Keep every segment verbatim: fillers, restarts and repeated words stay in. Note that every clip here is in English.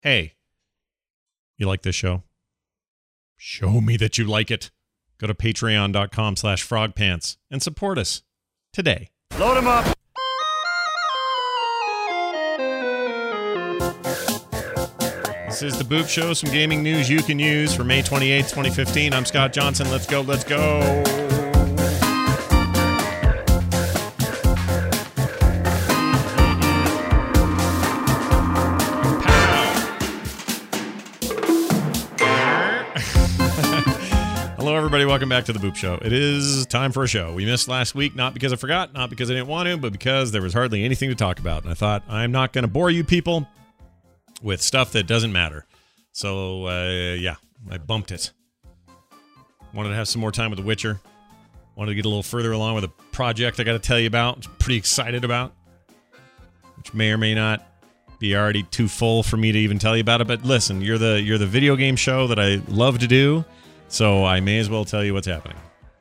Hey, you like this show? Show me that you like it. Go to patreon.com slash frogpants and support us today. Load him up. This is the Boop Show, some gaming news you can use for May twenty-eighth, twenty fifteen. I'm Scott Johnson. Let's go, let's go. Hello, everybody. Welcome back to the Boop Show. It is time for a show. We missed last week, not because I forgot, not because I didn't want to, but because there was hardly anything to talk about. And I thought, I'm not going to bore you people with stuff that doesn't matter. So, uh, yeah, I bumped it. Wanted to have some more time with The Witcher. Wanted to get a little further along with a project I got to tell you about, which I'm pretty excited about, which may or may not be already too full for me to even tell you about it. But listen, you're the you're the video game show that I love to do. So I may as well tell you what's happening.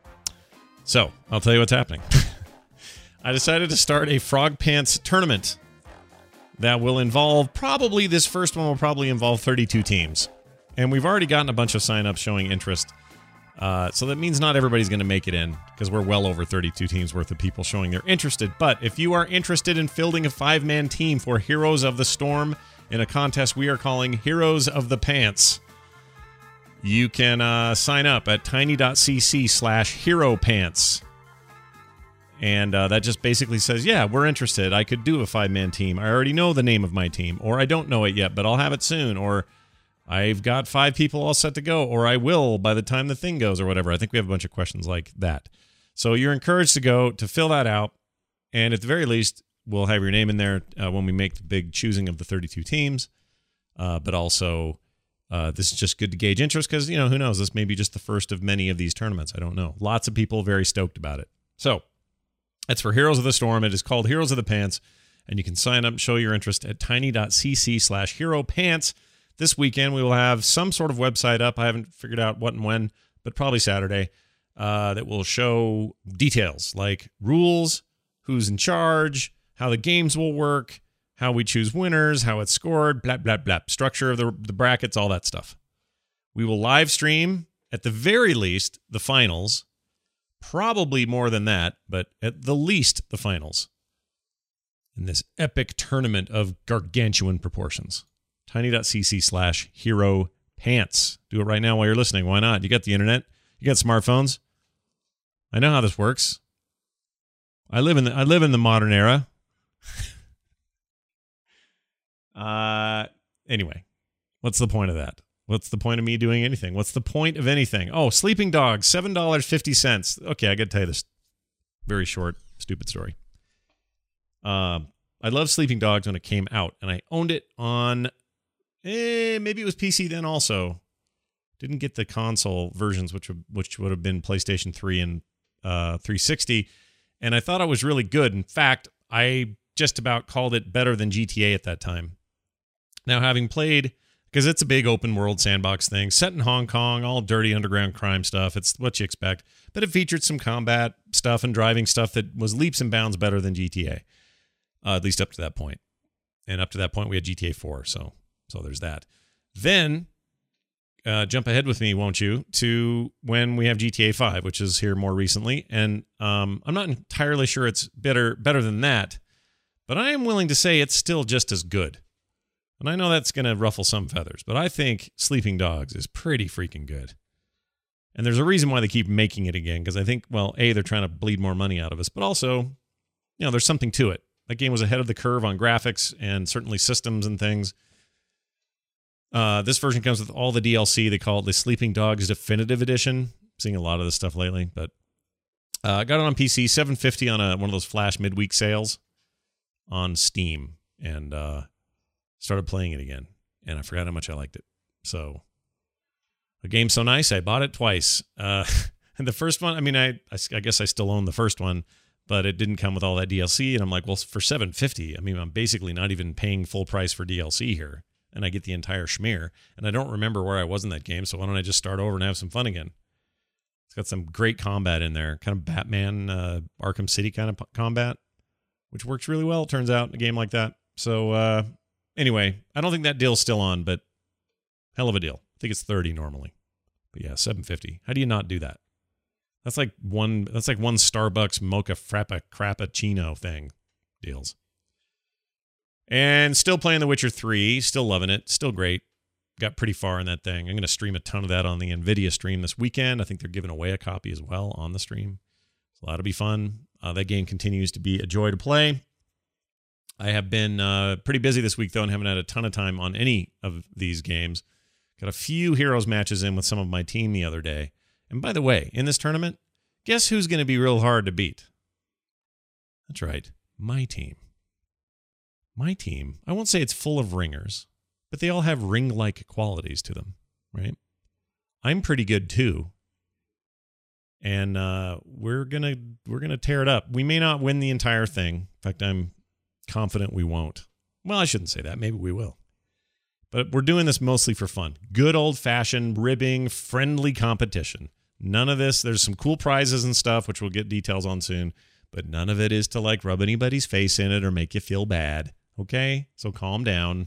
So, I'll tell you what's happening. I decided to start a Frog Pants tournament that will involve, probably this first one will probably involve thirty-two teams. And we've already gotten a bunch of signups showing interest. Uh, so that means not everybody's going to make it in, because we're well over thirty-two teams worth of people showing they're interested. But if you are interested in fielding a five-man team for Heroes of the Storm in a contest we are calling Heroes of the Pants, you can uh, sign up at tiny.cc slash hero pants. And uh, that just basically says, yeah, we're interested. I could do a five-man team. I already know the name of my team. Or I don't know it yet, but I'll have it soon. Or I've got five people all set to go. Or I will by the time the thing goes or whatever. I think we have a bunch of questions like that. So you're encouraged to go to fill that out. And at the very least, we'll have your name in there uh, when we make the big choosing of the thirty-two teams. Uh, but also... Uh, this is just good to gauge interest because, you know, who knows? This may be just the first of many of these tournaments. I don't know. Lots of people very stoked about it. So, that's for Heroes of the Storm. It is called Heroes of the Pants, and you can sign up and show your interest at tiny.cc slash hero pants. This weekend, we will have some sort of website up. I haven't figured out what and when, but probably Saturday, uh, that will show details like rules, who's in charge, how the games will work, how we choose winners, how it's scored, blah, blah, blah, structure of the, the brackets, all that stuff. We will live stream, at the very least, the finals. Probably more than that, but at the least, the finals. In this epic tournament of gargantuan proportions. Tiny.cc slash hero pants. Do it right now while you're listening. Why not? You got the internet. You got smartphones. I know how this works. I live in the, I live in the modern era. Uh, anyway, what's the point of that? What's the point of me doing anything? What's the point of anything? Oh, Sleeping Dogs, seven dollars and fifty cents. Okay, I got to tell you this very short, stupid story. Um, I loved Sleeping Dogs when it came out, and I owned it on, eh, maybe it was P C then also. Didn't get the console versions, which would, which would have been PlayStation three and uh, three sixty, and I thought it was really good. In fact, I just about called it better than G T A at that time. Now, having played, because it's a big open world sandbox thing, set in Hong Kong, all dirty underground crime stuff, it's what you expect, but it featured some combat stuff and driving stuff that was leaps and bounds better than G T A, uh, at least up to that point. And up to that point, we had G T A four, so so there's that. Then, uh, jump ahead with me, won't you, to when we have G T A five, which is here more recently, and um, I'm not entirely sure it's better better than that, but I am willing to say it's still just as good. And I know that's going to ruffle some feathers, but I think Sleeping Dogs is pretty freaking good. And there's a reason why they keep making it again, because I think, well, A, they're trying to bleed more money out of us, but also, you know, there's something to it. That game was ahead of the curve on graphics and certainly systems and things. Uh, this version comes with all the D L C. They call it the Sleeping Dogs Definitive Edition. I'm seeing a lot of this stuff lately, but uh, I got it on P C, seven fifty on a, one of those flash midweek sales on Steam, and uh, started playing it again, and I forgot how much I liked it. So, a game so nice, I bought it twice. Uh, and the first one, I mean, I, I, I guess I still own the first one, but it didn't come with all that D L C, and I'm like, well, for seven fifty, I mean, I'm basically not even paying full price for D L C here, and I get the entire schmear, and I don't remember where I was in that game, so why don't I just start over and have some fun again? It's got some great combat in there, kind of Batman, uh, Arkham City kind of p- combat, which works really well, it turns out, in a game like that. So, uh, anyway, I don't think that deal's still on, but hell of a deal. I think it's thirty normally. But yeah, seven fifty. How do you not do that? That's like one that's like one Starbucks mocha frappa crappuccino thing deals. And still playing The Witcher three, still loving it, still great. Got pretty far in that thing. I'm going to stream a ton of that on the NVIDIA stream this weekend. I think they're giving away a copy as well on the stream. So that'll be fun. Uh, that game continues to be a joy to play. I have been uh, pretty busy this week, though, and haven't had a ton of time on any of these games. Got a few Heroes matches in with some of my team the other day. And by the way, in this tournament, guess who's going to be real hard to beat? That's right, my team. My team, I won't say it's full of ringers, but they all have ring-like qualities to them, right? I'm pretty good too. And uh, we're gonna we're gonna tear it up. We may not win the entire thing. In fact, I'm confident we won't. Well, I shouldn't say that. Maybe we will. But we're doing this mostly for fun. Good old-fashioned, ribbing, friendly competition. None of this. There's some cool prizes and stuff, which we'll get details on soon. But none of it is to like rub anybody's face in it or make you feel bad. Okay? So calm down.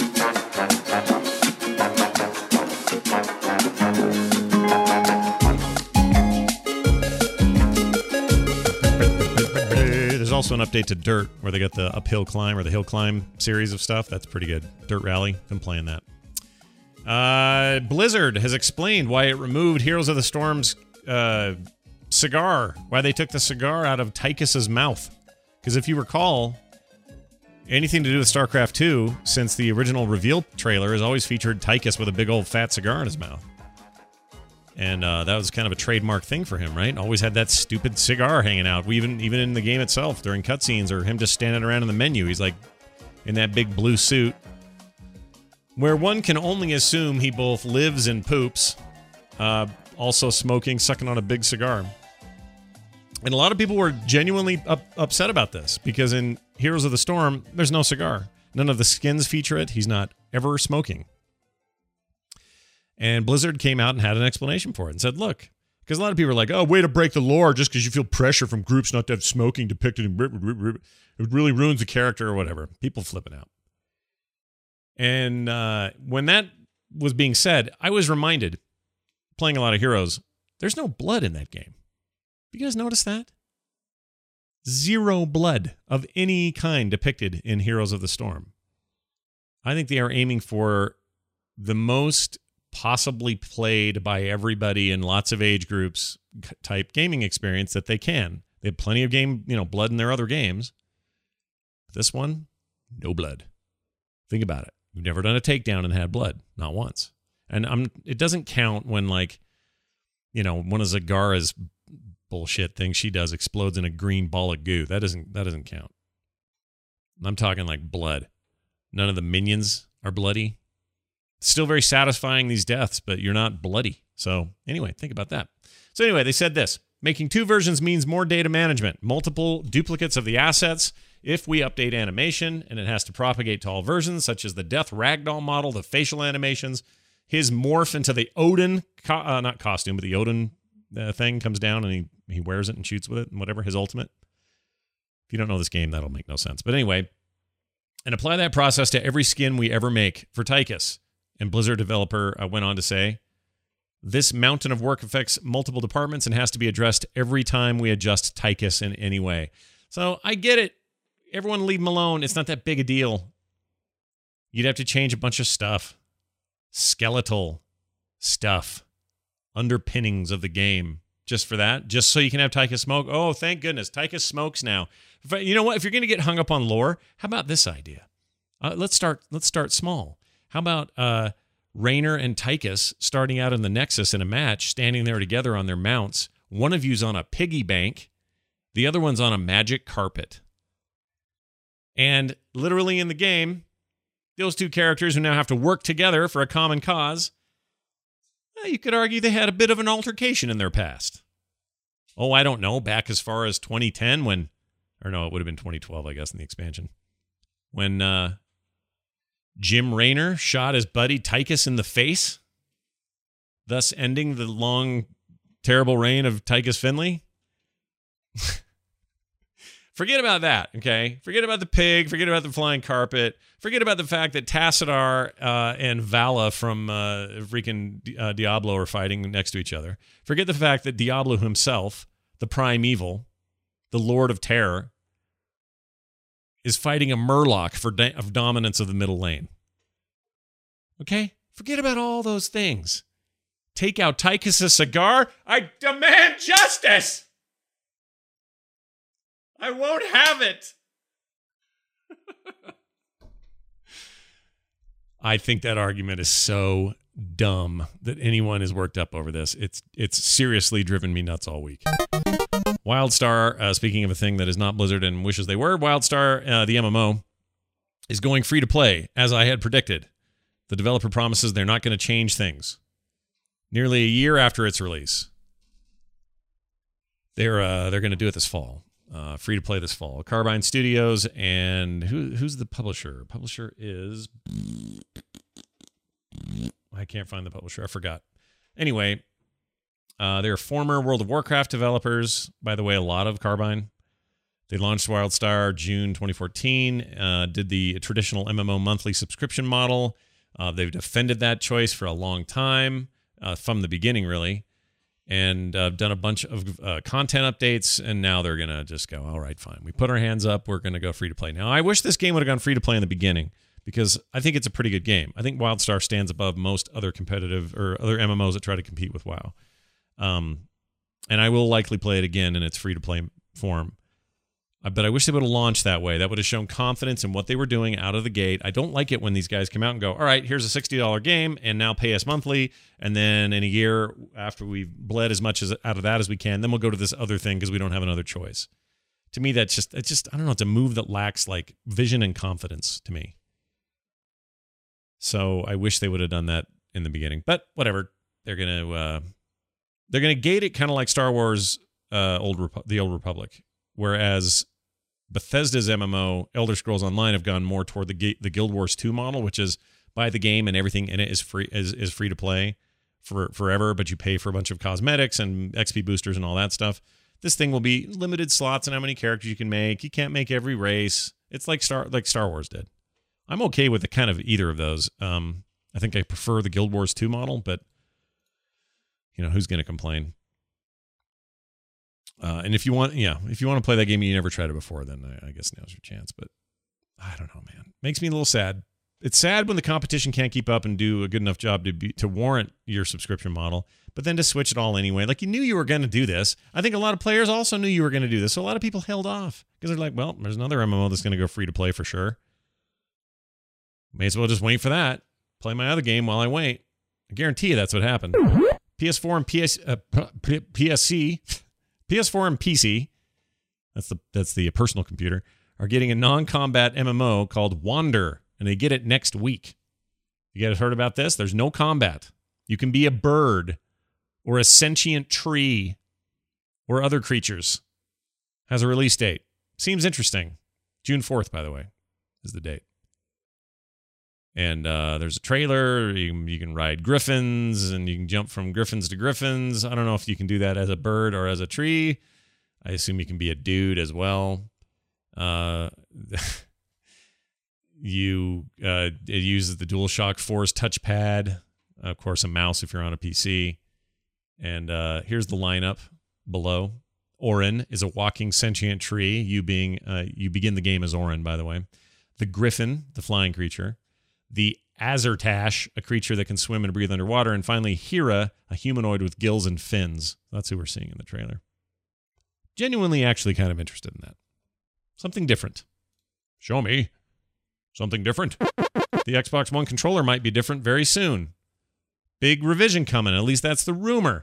There's also an update to Dirt, where they got the uphill climb or the hill climb series of stuff. That's pretty good. Dirt Rally. Been playing that. Uh, Blizzard has explained why it removed Heroes of the Storm's uh, cigar, why they took the cigar out of Tychus's mouth. Because if you recall, anything to do with StarCraft two, since the original reveal trailer has always featured Tychus with a big old fat cigar in his mouth. And uh, that was kind of a trademark thing for him, right? Always had that stupid cigar hanging out. We even even in the game itself, during cutscenes, or him just standing around in the menu, he's like in that big blue suit, where one can only assume he both lives and poops, uh, also smoking, sucking on a big cigar. And a lot of people were genuinely up, upset about this, because in Heroes of the Storm, there's no cigar. None of the skins feature it. He's not ever smoking. And Blizzard came out and had an explanation for it and said, look, because a lot of people are like, oh, way to break the lore just because you feel pressure from groups not to have smoking depicted in... It really ruins the character or whatever. People flipping out. And uh, when that was being said, I was reminded, playing a lot of Heroes, there's no blood in that game. You guys notice that? Zero blood of any kind depicted in Heroes of the Storm. I think they are aiming for the most possibly played by everybody in lots of age groups type gaming experience that they can. They have plenty of game, you know, blood in their other games. This one, no blood. Think about it. You've never done a takedown and had blood. Not once. And I'm, it doesn't count when, like, you know, one of Zagara's bullshit things she does explodes in a green ball of goo. That doesn't, that doesn't count. I'm talking like blood. None of the minions are bloody. Still very satisfying, these deaths, but you're not bloody. So anyway, think about that. So anyway, they said this. Making two versions means more data management, multiple duplicates of the assets. If we update animation, and it has to propagate to all versions, such as the Death Ragdoll model, the facial animations, his morph into the Odin, co- uh, not costume, but the Odin uh, thing comes down and he, he wears it and shoots with it and whatever, his ultimate. If you don't know this game, that'll make no sense. But anyway, and apply that process to every skin we ever make for Tychus. And Blizzard developer uh, went on to say, this mountain of work affects multiple departments and has to be addressed every time we adjust Tychus in any way. So I get it. Everyone leave him alone. It's not that big a deal. You'd have to change a bunch of stuff. Skeletal stuff. Underpinnings of the game. Just for that. Just so you can have Tychus smoke. Oh, thank goodness. Tychus smokes now. You know what? If you're going to get hung up on lore, how about this idea? Uh, let's start. Let's start small. How about uh, Raynor and Tychus starting out in the Nexus in a match, standing there together on their mounts. One of you's on a piggy bank. The other one's on a magic carpet. And literally in the game, those two characters who now have to work together for a common cause, well, you could argue they had a bit of an altercation in their past. Oh, I don't know, back as far as twenty ten when, or no, it would have been twenty twelve, I guess, in the expansion. When uh, Jim Raynor shot his buddy Tychus in the face, thus ending the long, terrible reign of Tychus Finley. Forget about that, okay? Forget about the pig. Forget about the flying carpet. Forget about the fact that Tassadar uh, and Vala from uh, freaking uh, Diablo are fighting next to each other. Forget the fact that Diablo himself, the primeval, the Lord of Terror, is fighting a Murloc for da- of dominance of the middle lane. Okay? Forget about all those things. Take out Tychus' cigar. I demand justice! I won't have it. I think that argument is so dumb that anyone is worked up over this. It's it's seriously driven me nuts all week. WildStar, uh, speaking of a thing that is not Blizzard and wishes they were, WildStar, uh, the M M O, is going free to play, as I had predicted. The developer promises they're not going to change things. Nearly a year after its release, they're uh, they're going to do it this fall. Uh, free to play this fall. Carbine Studios, and who who's the publisher? Publisher is I can't find the publisher. I forgot. Anyway, uh, they're former World of Warcraft developers. By the way, a lot of Carbine. They launched WildStar June twenty fourteen. Uh, did the traditional M M O monthly subscription model. Uh, they've defended that choice for a long time, uh, from the beginning, really. And uh, done a bunch of uh, content updates, and now they're going to just go, all right, fine. We put our hands up. We're going to go free to play. Now, I wish this game would have gone free to play in the beginning, because I think it's a pretty good game. I think WildStar stands above most other competitive or other M M Os that try to compete with WoW. Um, and I will likely play it again in its free to play form. Uh, but I wish they would have launched that way. That would have shown confidence in what they were doing out of the gate. I don't like it when these guys come out and go, all right, here's a sixty dollars game, and now pay us monthly. And then in a year, after we've bled as much as out of that as we can, then we'll go to this other thing because we don't have another choice. To me, that's just, it's just, I don't know, it's a move that lacks like vision and confidence to me. So I wish they would have done that in the beginning. But whatever. They're going to, uh, they're going to gate it kind of like Star Wars, uh, Old Repu- the Old Republic. Whereas Bethesda's M M O, Elder Scrolls Online, have gone more toward the the Guild Wars two model, which is buy the game and everything in it is free is, is free to play for forever, but you pay for a bunch of cosmetics and X P boosters and all that stuff. This thing will be limited slots and how many characters you can make. You can't make every race. It's like Star like Star Wars did. I'm okay with the kind of either of those. Um, I think I prefer the Guild Wars two model, but you know, who's going to complain? Uh, and if you want, yeah, if you want to play that game and you never tried it before, then I, I guess now's your chance. But I don't know, man. Makes me a little sad. It's sad when the competition can't keep up and do a good enough job to be, to warrant your subscription model, but then to switch it all anyway. Like, you knew you were going to do this. I think a lot of players also knew you were going to do this. So a lot of people held off because they're like, well, there's another M M O that's going to go free to play for sure. May as well just wait for that. Play my other game while I wait. I guarantee you that's what happened. P S four and P S, uh, P S C... P S four and P C, that's the that's the personal computer, are getting a non-combat M M O called Wander, and they get it next week. You guys heard about this? There's no combat. You can be a bird or a sentient tree or other creatures. Has a release date. Seems interesting. June fourth, by the way, is the date. And uh, there's a trailer. You, you can ride griffins, and you can jump from griffins to griffins. I don't know if you can do that as a bird or as a tree. I assume you can be a dude as well. Uh, you uh, it uses the DualShock four's touchpad. Of course, a mouse if you're on a P C. And uh, here's the lineup below. Orin is a walking sentient tree. You being uh, you begin the game as Orin, by the way. The griffin, the flying creature. The Azertash, a creature that can swim and breathe underwater. And finally, Hera, a humanoid with gills and fins. That's who we're seeing in the trailer. Genuinely actually kind of interested in that. Something different. Show me. Something different. The Xbox One controller might be different very soon. Big revision coming. At least that's the rumor.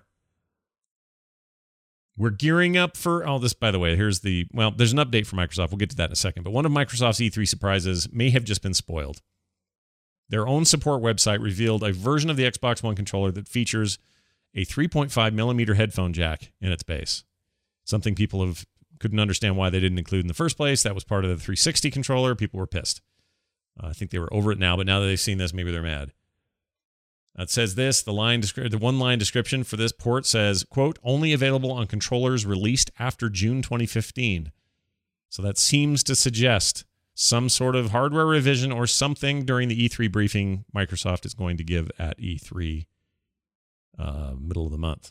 We're gearing up for... Oh, this, by the way, here's the... Well, there's an update for Microsoft. We'll get to that in a second. But one of Microsoft's E three surprises may have just been spoiled. Their own support website revealed a version of the Xbox One controller that features a three point five millimeter headphone jack in its base. Something people have couldn't understand why they didn't include in the first place. That was part of the three sixty controller. People were pissed. Uh, I think they were over it now, but now that they've seen this, maybe they're mad. It says this, the line, the one-line description for this port says, quote, only available on controllers released after June twenty fifteen. So that seems to suggest some sort of hardware revision or something during the E three briefing Microsoft is going to give at E three uh, middle of the month.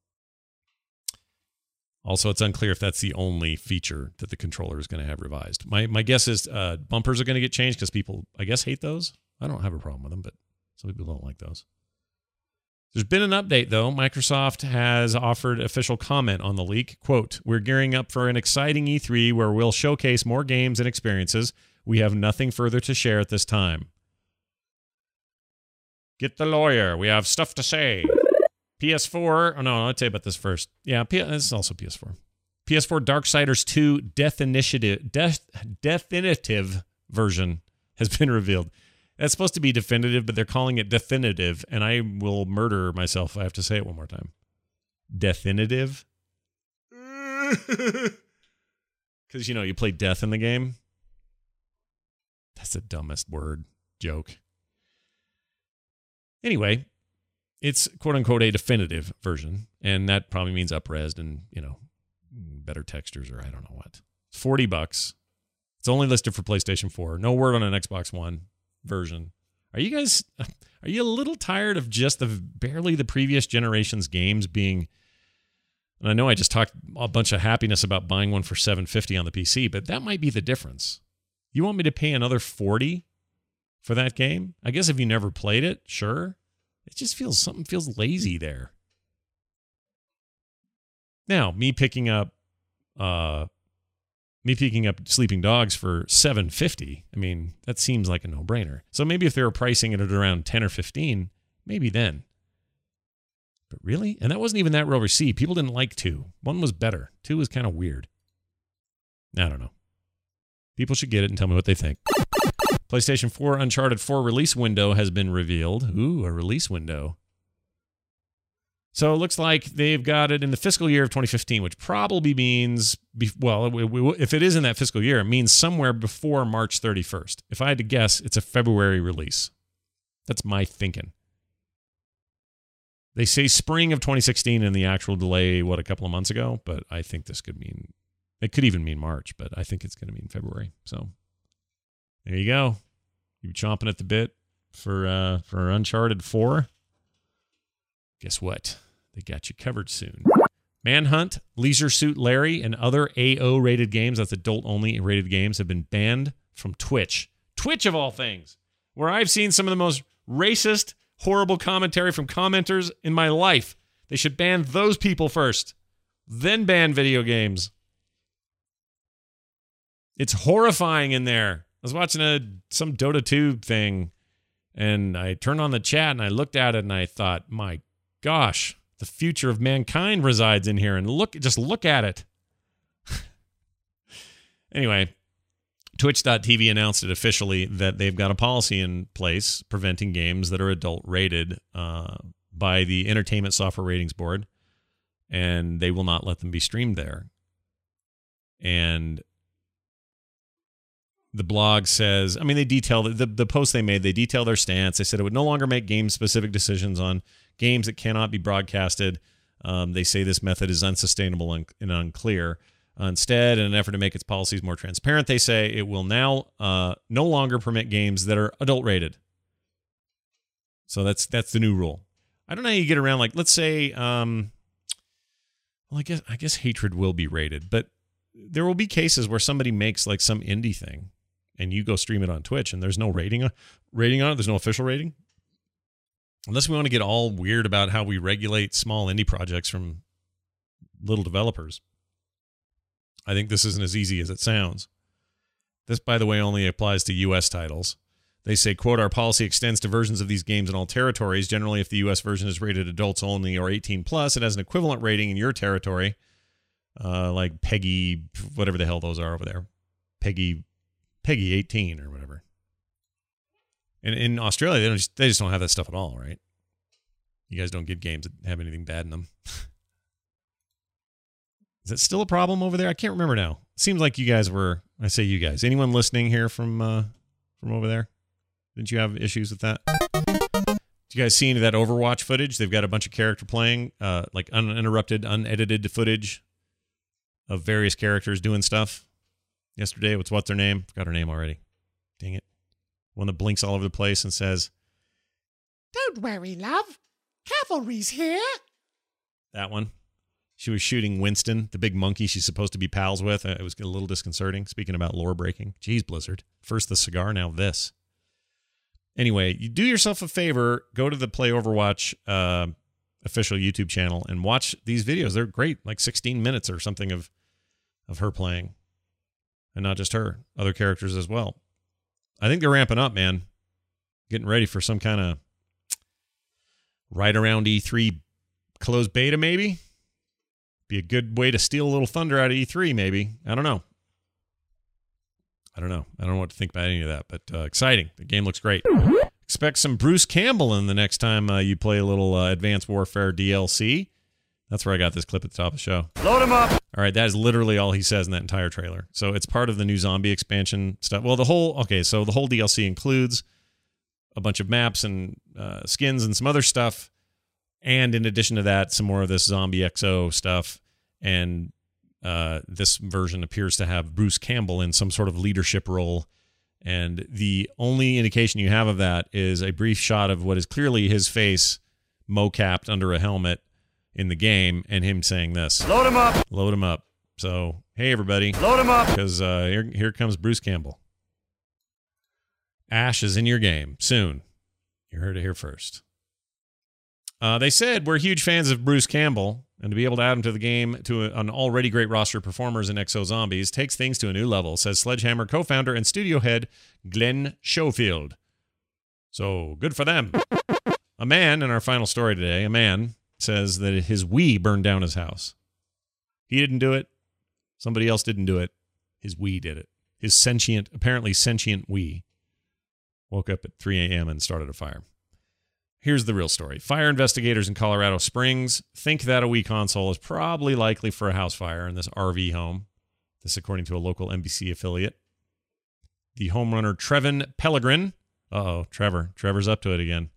Also, it's unclear if that's the only feature that the controller is going to have revised. My my guess is uh, bumpers are going to get changed because people, I guess, hate those. I don't have a problem with them, but some people don't like those. There's been an update, though. Microsoft has offered official comment on the leak. Quote, "We're gearing up for an exciting E three where we'll showcase more games and experiences. We have nothing further to share at this time." Get the lawyer. We have stuff to say. P S four. Oh, no, I'll tell you about this first. Yeah, P- this is also P S four. P S four Darksiders two Death Initiative, Death, Definitive version has been revealed. That's supposed to be definitive, but they're calling it definitive, and I will murder myself if I have to say it one more time. Definitive? Because, you know, you play death in the game. That's the dumbest word. Joke. Anyway, it's quote-unquote a definitive version, and that probably means up-resed and, you know, better textures or I don't know what. forty bucks. It's only listed for PlayStation four. No word on an Xbox One version. Are you guys, are you a little tired of just the barely the previous generation's games being, and I know I just talked a bunch of happiness about buying one for seven hundred fifty dollars on the P C, but that might be the difference. You want me to pay another forty dollars for that game? I guess if you never played it, sure. It just feels, something feels lazy there. Now, me picking up, uh, me picking up Sleeping Dogs for seven hundred fifty dollars, I mean, that seems like a no-brainer. So maybe if they were pricing it at around ten or fifteen, maybe then. But really? And that wasn't even that well received. People didn't like two. One was better. Two was kind of weird. I don't know. People should get it and tell me what they think. PlayStation four Uncharted four release window has been revealed. Ooh, a release window. So it looks like they've got it in the fiscal year of twenty fifteen, which probably means, well, if it is in that fiscal year, it means somewhere before March thirty-first. If I had to guess, it's a February release. That's my thinking. They say spring of twenty sixteen in the actual delay, what, a couple of months ago? But I think this could mean, it could even mean March, but I think it's going to mean February. So there you go. You chomping at the bit for uh, for Uncharted four? Guess what? They got you covered soon. Manhunt, Leisure Suit Larry, and other A O-rated games, that's adult-only rated games, have been banned from Twitch. Twitch, of all things, where I've seen some of the most racist, horrible commentary from commenters in my life. They should ban those people first, then ban video games. It's horrifying in there. I was watching a some Dota two thing, and I turned on the chat, and I looked at it, and I thought, my gosh, the future of mankind resides in here, and look, just look at it. Anyway, Twitch dot T V announced it officially that they've got a policy in place preventing games that are adult rated uh, by the Entertainment Software Ratings Board, and they will not let them be streamed there. And the blog says, I mean, they detail the, the the post they made, they detail their stance. They said it would no longer make game-specific decisions on games that cannot be broadcasted. Um, they say this method is unsustainable and, and unclear. Uh, instead, in an effort to make its policies more transparent, they say it will now uh, no longer permit games that are adult-rated. So that's that's the new rule. I don't know how you get around, like, let's say, um, well, I guess I guess Hatred will be rated, but there will be cases where somebody makes like some indie thing, and you go stream it on Twitch, and there's no rating, rating on it. There's no official rating. Unless we want to get all weird about how we regulate small indie projects from little developers. I think this isn't as easy as it sounds. This, by the way, only applies to U S titles. They say, quote, our policy extends to versions of these games in all territories. Generally, if the U S version is rated adults only or eighteen plus, it has an equivalent rating in your territory, uh, like Peggy, whatever the hell those are over there. Peggy, Peggy eighteen or whatever. And in Australia, they don't just, they just don't have that stuff at all, right? You guys don't get games that have anything bad in them. Is that still a problem over there? I can't remember now. It seems like you guys were, I say you guys, anyone listening here from uh, from over there? Didn't you have issues with that? Did you guys see any of that Overwatch footage? They've got a bunch of character playing, uh, like uninterrupted, unedited footage of various characters doing stuff. yesterday. What's what's her name? Forgot her name already. Dang it. One that blinks all over the place and says, "Don't worry, love. Cavalry's here." That one. She was shooting Winston, the big monkey she's supposed to be pals with. It was a little disconcerting. Speaking about lore breaking. Jeez, Blizzard. First the cigar, now this. Anyway, you do yourself a favor. Go to the Play Overwatch uh, official YouTube channel and watch these videos. They're great. Like sixteen minutes or something of, of her playing. And not just her. Other characters as well. I think they're ramping up, man. Getting ready for some kind of right around E three closed beta, maybe? Be a good way to steal a little thunder out of E three, maybe. I don't know. I don't know. I don't know what to think about any of that, but uh, exciting. The game looks great. Expect some Bruce Campbell in the next time uh, you play a little uh, Advanced Warfare D L C. That's where I got this clip at the top of the show. Load him up. All right, that is literally all he says in that entire trailer. So it's part of the new zombie expansion stuff. Well, the whole, okay, so the whole D L C includes a bunch of maps and uh, skins and some other stuff. And in addition to that, some more of this Zombie X O stuff. And uh, this version appears to have Bruce Campbell in some sort of leadership role. And the only indication you have of that is a brief shot of what is clearly his face mocapped under a helmet in the game, and him saying this. Load him up. Load him up. So, hey, everybody. Load him up. Because uh, here, here comes Bruce Campbell. Ash is in your game soon. You heard it here first. Uh, they said we're huge fans of Bruce Campbell, and to be able to add him to the game to a, an already great roster of performers in X O Zombies takes things to a new level, says Sledgehammer co-founder and studio head Glenn Schofield. So, good for them. A man, in our final story today, a man says that his Wii burned down his house. He didn't do it. Somebody else didn't do it. His Wii did it. His sentient, apparently sentient Wii woke up at three a.m. and started a fire. Here's the real story. Fire investigators in Colorado Springs think that a Wii console is probably likely for a house fire in this R V home. This according to a local N B C affiliate. The home runner Trevin Pellegrin. Uh-oh, Trevor. Trevor's up to it again.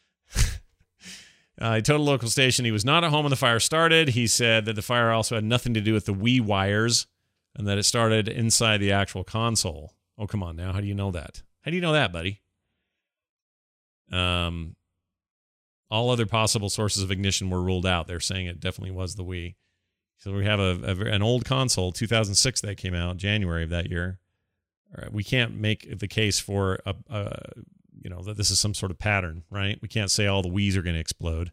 Uh, he told a local station he was not at home when the fire started. He said that the fire also had nothing to do with the Wii wires and that it started inside the actual console. Oh, come on now. How do you know that? How do you know that, buddy? Um, all other possible sources of ignition were ruled out. They're saying it definitely was the Wii. So we have a, a an old console, two thousand six, that came out, January of that year. All right, we can't make the case for a, a you know, that this is some sort of pattern, right? We can't say all the Wiis are going to explode.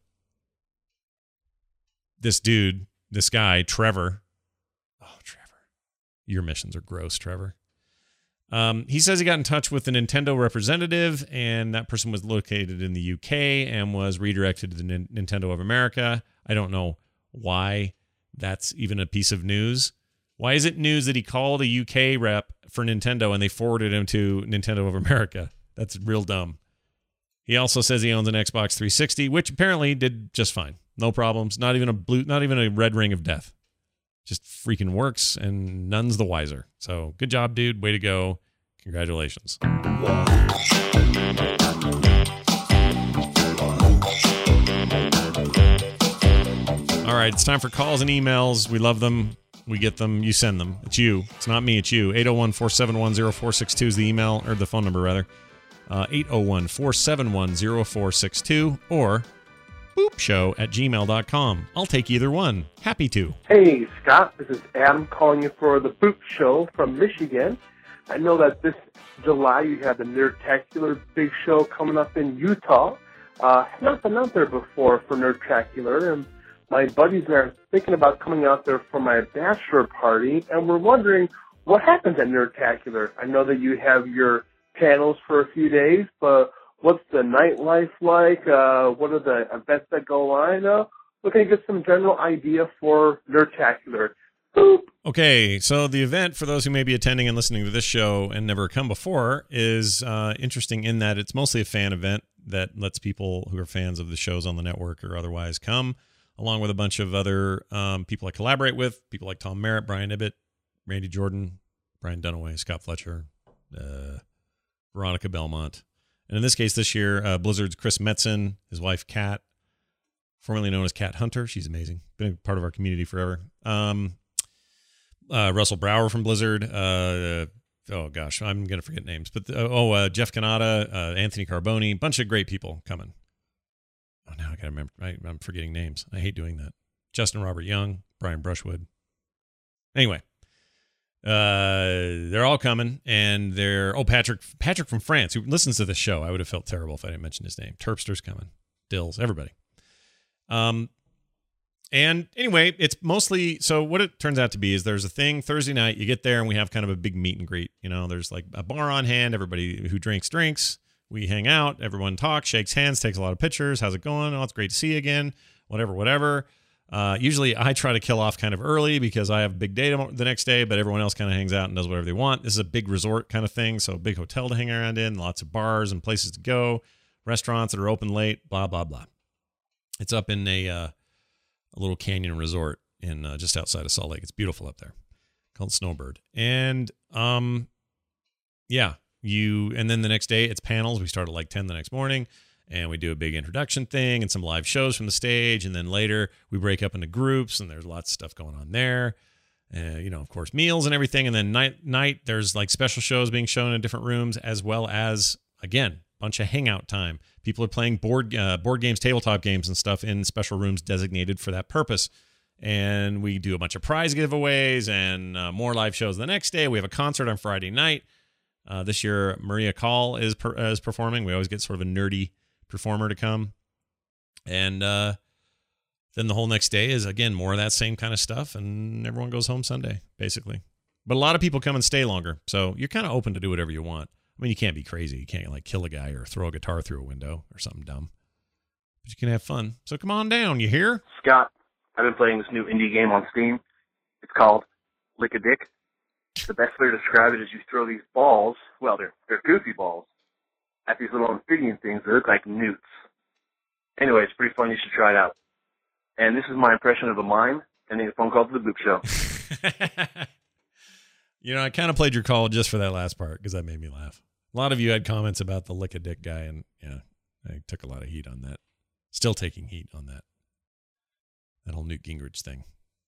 This dude, this guy, Trevor. Oh, Trevor. Your missions are gross, Trevor. Um, he says he got in touch with the Nintendo representative, and that person was located in the U K and was redirected to the N- Nintendo of America. I don't know why that's even a piece of news. Why is it news that he called a U K rep for Nintendo and they forwarded him to Nintendo of America? That's real dumb. He also says he owns an Xbox three sixty, which apparently did just fine. No problems. Not even a blue, not even a red ring of death. Just freaking works, and none's the wiser. So good job, dude. Way to go. Congratulations. All right, it's time for calls and emails. We love them. We get them. You send them. It's you. It's not me. It's you. eight oh one, four seven one, oh four six two is the email, or the phone number, rather. Uh, eight oh one, four seven one, oh four six two, or boopshow at gmail dot com. I'll take either one. Happy to. Hey, Scott. This is Adam calling you for the Boop Show from Michigan. I know that this July you have the Nerdtacular Big Show coming up in Utah. Uh, I've not been out there before for Nerdtacular, and my buddies and I are thinking about coming out there for my bachelor party, and we're wondering what happens at Nerdtacular. I know that you have your panels for a few days, but what's the nightlife like? Uh, what are the events that go on? Uh, looking to get some general idea for Nerdtacular. Boop. Okay, so the event, for those who may be attending and listening to this show and never come before, is uh, interesting in that it's mostly a fan event that lets people who are fans of the shows on the network or otherwise come, along with a bunch of other um, people I collaborate with, people like Tom Merritt, Brian Ibbett, Randy Jordan, Brian Dunaway, Scott Fletcher, uh, Veronica Belmont. And in this case, this year, uh, Blizzard's Chris Metzen, his wife, Kat, formerly known as Kat Hunter. She's amazing. Been a part of our community forever. Um, uh, Russell Brower from Blizzard. Uh, oh gosh, I'm gonna forget names, but the, oh, uh, Jeff Kanata, uh, Anthony Carboni, bunch of great people coming. Oh, now I gotta remember. I, I'm forgetting names. I hate doing that. Justin Robert Young, Brian Brushwood. Anyway, uh, they're all coming, and they're oh Patrick Patrick from France, who listens to this show. I would have felt terrible if I didn't mention his name. Terpster's coming, Dills, everybody. Um, and anyway, it's mostly so. What it turns out to be is there's a thing Thursday night. You get there, and we have kind of a big meet and greet. You know, there's like a bar on hand. Everybody who drinks drinks. We hang out, everyone talks, shakes hands, takes a lot of pictures. How's it going? Oh, it's great to see you again. Whatever, whatever. Uh, usually I try to kill off kind of early because I have a big day the next day, but everyone else kind of hangs out and does whatever they want. This is a big resort kind of thing, so a big hotel to hang around in, lots of bars and places to go, restaurants that are open late, blah, blah, blah. It's up in a, uh, a little canyon resort in uh, just outside of Salt Lake. It's beautiful up there, called Snowbird. And um, yeah. You and then the next day it's panels. We start at like ten the next morning, and we do a big introduction thing and some live shows from the stage. And then later we break up into groups, and there's lots of stuff going on there. Uh, you know, of course, meals and everything. And then night night there's like special shows being shown in different rooms, as well as again bunch of hangout time. People are playing board uh, board games, tabletop games, and stuff in special rooms designated for that purpose. And we do a bunch of prize giveaways and uh, more live shows the next day. We have a concert on Friday night. Uh, this year, Maria Call is per, uh, is performing. We always get sort of a nerdy performer to come. And uh, then the whole next day is, again, more of that same kind of stuff. And everyone goes home Sunday, basically. But a lot of people come and stay longer. So you're kind of open to do whatever you want. I mean, you can't be crazy. You can't, like, kill a guy or throw a guitar through a window or something dumb. But you can have fun. So come on down. You hear? Scott, I've been playing this new indie game on Steam. It's called Lick a Dick. The best way to describe it is you throw these balls, well, they're they're goofy balls, at these little amphibian things that look like newts. Anyway, it's pretty fun. You should try it out. And this is my impression of a mime ending a phone call to the Boop Show. You know, I kind of played your call just for that last part because that made me laugh. A lot of you had comments about the lick a dick guy, and yeah, I took a lot of heat on that. Still taking heat on that. That whole Newt Gingrich thing.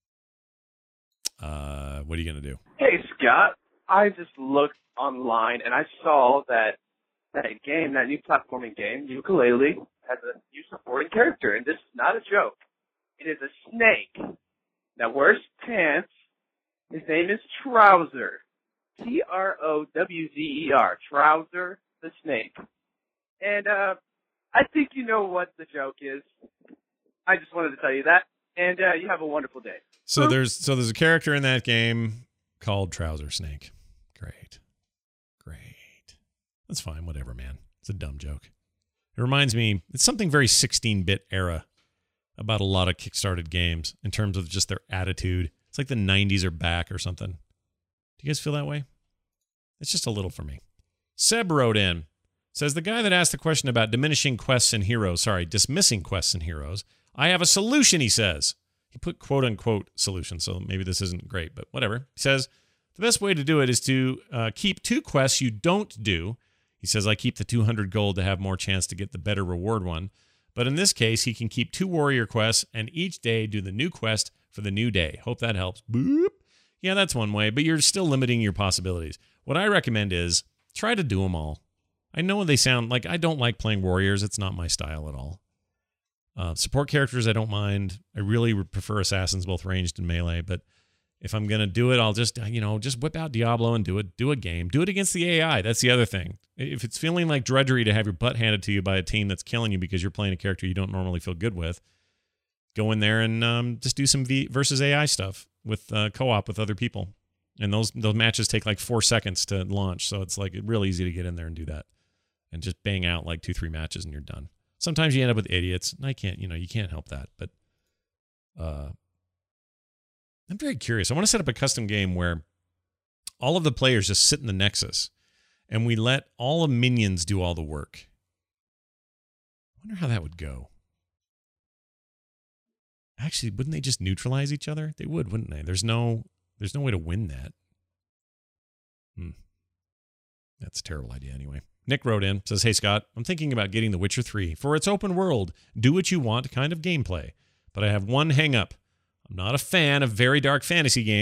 Uh, what are you going to do? Hey, Scott. I just looked online and I saw that that game, that new platforming game, Yooka-Laylee, has a new supporting character, and this is not a joke. It is a snake that wears pants. His name is Trowzer. T R O W Z E R. Trowzer the snake. And uh, I think you know what the joke is. I just wanted to tell you that. And uh, you have a wonderful day. So there's so there's a character in that game called Trouser Snake. Great. Great. That's fine. Whatever, man. It's a dumb joke. It reminds me, it's something very sixteen-bit era about a lot of kickstarted games in terms of just their attitude. It's like the nineties are back or something. Do you guys feel that way? It's just a little for me. Seb wrote in, says, the guy that asked the question about diminishing quests and heroes, sorry, dismissing quests and heroes, I have a solution, he says. He put quote-unquote solution, so maybe this isn't great, but whatever. He says, the best way to do it is to uh, keep two quests you don't do. He says, I keep the two hundred gold to have more chance to get the better reward one. But in this case, he can keep two warrior quests and each day do the new quest for the new day. Hope that helps. Boop. Yeah, that's one way, but you're still limiting your possibilities. What I recommend is try to do them all. I know they sound like I don't like playing warriors. It's not my style at all. Uh, support characters, I don't mind. I really prefer assassins, both ranged and melee. But if I'm going to do it, I'll just, you know, just whip out Diablo and do it. Do a game. Do it against the A I. That's the other thing. If it's feeling like drudgery to have your butt handed to you by a team that's killing you because you're playing a character you don't normally feel good with, go in there and um, just do some v versus A I stuff with uh, co-op with other people. And those those matches take like four seconds to launch. So it's like real easy to get in there and do that. And just bang out like two, three matches and you're done. Sometimes you end up with idiots. And I can't, you know, you can't help that. But uh, I'm very curious. I want to set up a custom game where all of the players just sit in the Nexus and we let all the minions do all the work. I wonder how that would go. Actually, wouldn't they just neutralize each other? They would, wouldn't they? There's no, there's no way to win that. Hmm. That's a terrible idea anyway. Nick wrote in, says, hey, Scott, I'm thinking about getting The Witcher three for its open world, do what you want kind of gameplay. But I have one hang up. I'm not a fan of very dark fantasy games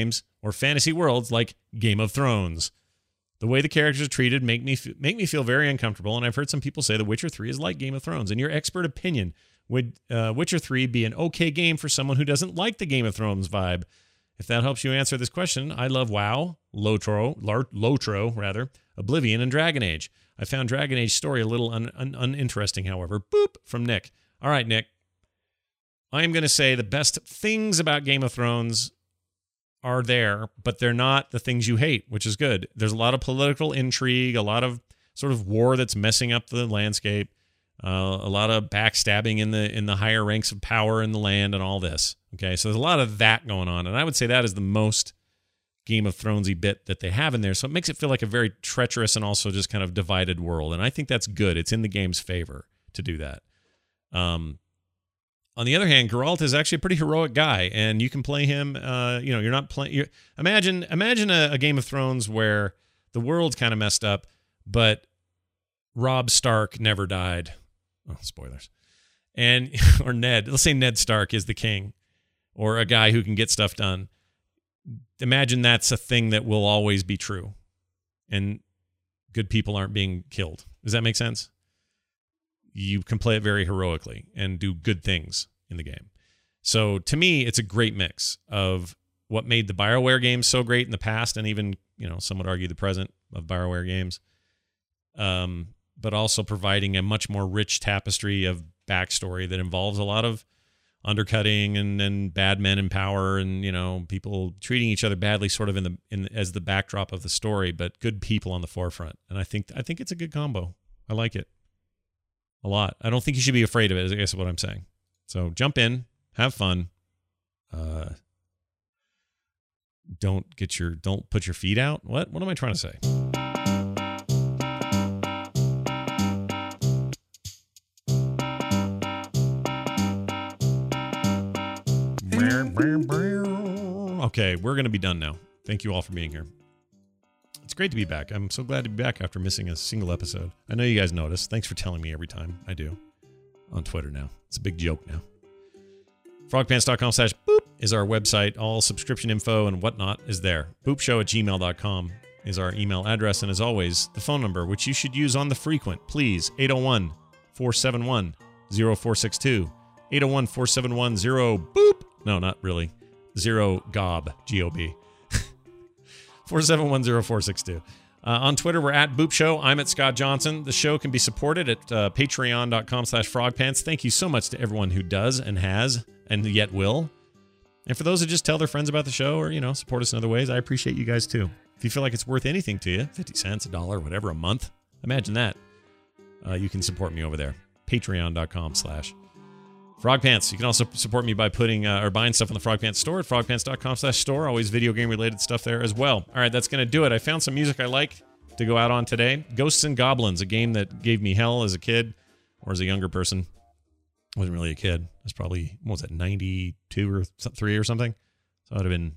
or fantasy worlds like Game of Thrones. The way the characters are treated make me f- make me feel very uncomfortable, and I've heard some people say The Witcher three is like Game of Thrones. In your expert opinion, would uh, Witcher three be an okay game for someone who doesn't like the Game of Thrones vibe? If that helps you answer this question, I love WoW, Lotro, Lar- Lotro rather, Oblivion, and Dragon Age. I found Dragon Age story a little un- un- uninteresting, however. Boop, from Nick. All right, Nick. I am going to say the best things about Game of Thrones are there, but they're not the things you hate, which is good. There's a lot of political intrigue, a lot of sort of war that's messing up the landscape, uh, a lot of backstabbing in the in the higher ranks of power in the land and all this. Okay, so there's a lot of that going on, and I would say that is the most Game of Thronesy bit that they have in there. So it makes it feel like a very treacherous and also just kind of divided world, and I think that's good. It's in the game's favor to do that. Um, On the other hand, Geralt is actually a pretty heroic guy, and you can play him. Uh, you know, you're not playing. Imagine, imagine a, a Game of Thrones where the world's kind of messed up, but Robb Stark never died. Oh, spoilers. And or Ned. Let's say Ned Stark is the king, or a guy who can get stuff done. Imagine that's a thing that will always be true, and good people aren't being killed. Does that make sense? You can play it very heroically and do good things in the game. So to me, it's a great mix of what made the BioWare games so great in the past, and even, you know, some would argue the present of BioWare games, um, but also providing a much more rich tapestry of backstory that involves a lot of undercutting and, and bad men in power, and, you know, people treating each other badly, sort of in the in as the backdrop of the story, but good people on the forefront. And I think I think it's a good combo. I like it a lot. I don't think you should be afraid of it, I guess is what I'm saying. So jump in, have fun. Uh, don't get your, don't put your feet out. What? What am I trying to say? Okay, we're going to be done now. Thank you all for being here. It's great to be back. I'm so glad to be back after missing a single episode. I know you guys notice. Thanks for telling me every time I do. On Twitter now. It's a big joke now. frogpants.com slash boop is our website. All subscription info and whatnot is there. boopshow at gmail dot com is our email address. And as always, the phone number, which you should use on the frequent. Please, eight oh one, four seven one, oh four six two. eight oh one, four seven one, oh boop. No, not really. Zero gob, G O B. four seven one oh four six two. Uh, on Twitter, we're at Boop Show. I'm at Scott Johnson. The show can be supported at uh, patreon.com slash frogpants. Thank you so much to everyone who does and has and yet will. And for those who just tell their friends about the show or, you know, support us in other ways, I appreciate you guys too. If you feel like it's worth anything to you, fifty cents, a dollar, whatever, a month, imagine that. Uh, you can support me over there. Patreon.com slash Frogpants. You can also support me by putting uh, or buying stuff on the Frogpants store at frogpants.com slash store. Always video game related stuff there as well. All right, that's going to do it. I found some music I like to go out on today. Ghosts and Goblins, a game that gave me hell as a kid or as a younger person. I wasn't really a kid. I was probably, what was it, ninety-two or three or something? So I would have been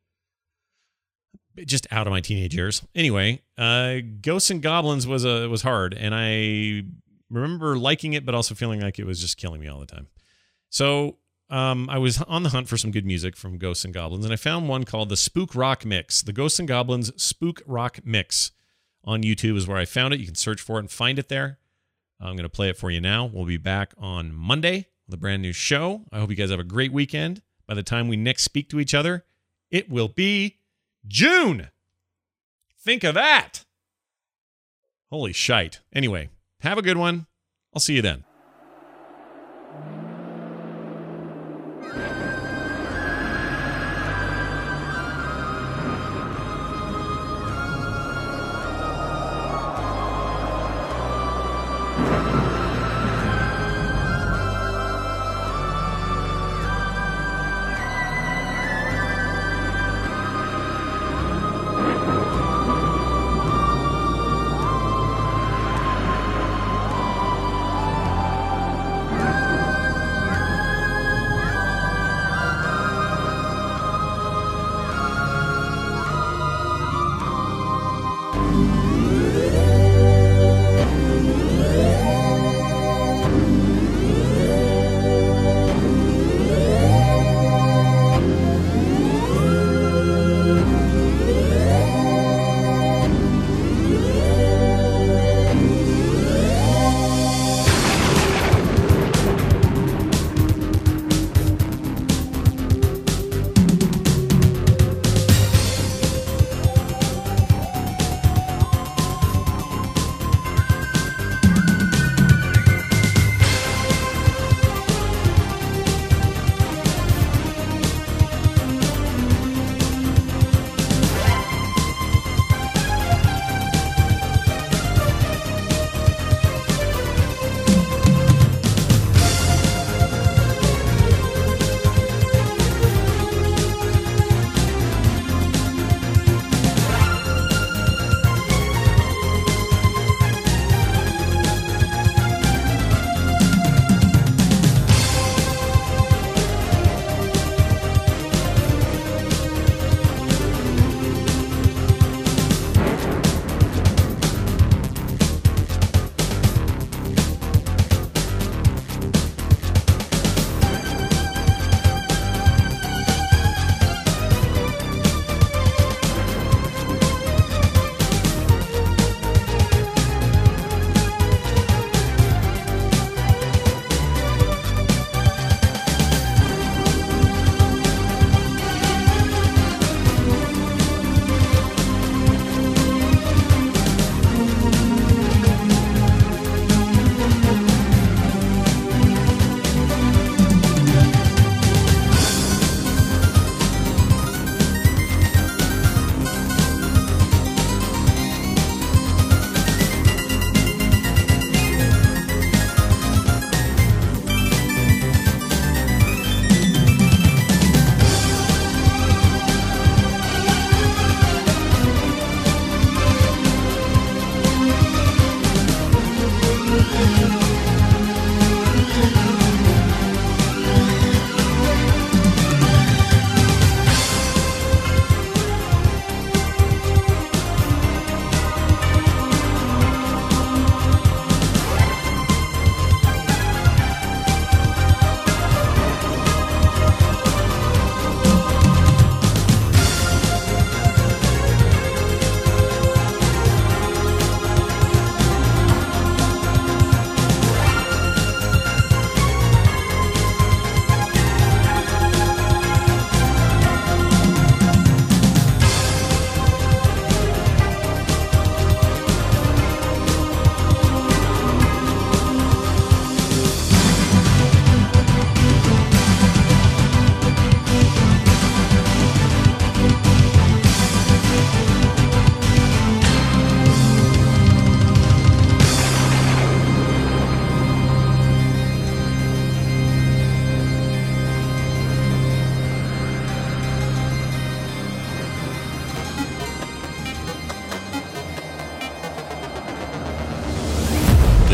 just out of my teenage years. Anyway, uh, Ghosts and Goblins was a was hard, and I remember liking it, but also feeling like it was just killing me all the time. So um, I was on the hunt for some good music from Ghosts and Goblins, and I found one called the Spook Rock Mix. The Ghosts and Goblins Spook Rock Mix on YouTube is where I found it. You can search for it and find it there. I'm going to play it for you now. We'll be back on Monday with a brand new show. I hope you guys have a great weekend. By the time we next speak to each other, it will be June. Think of that. Holy shite. Anyway, have a good one. I'll see you then.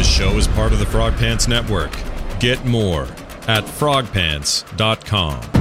This show is part of the Frog Pants Network. Get more at frog pants dot com.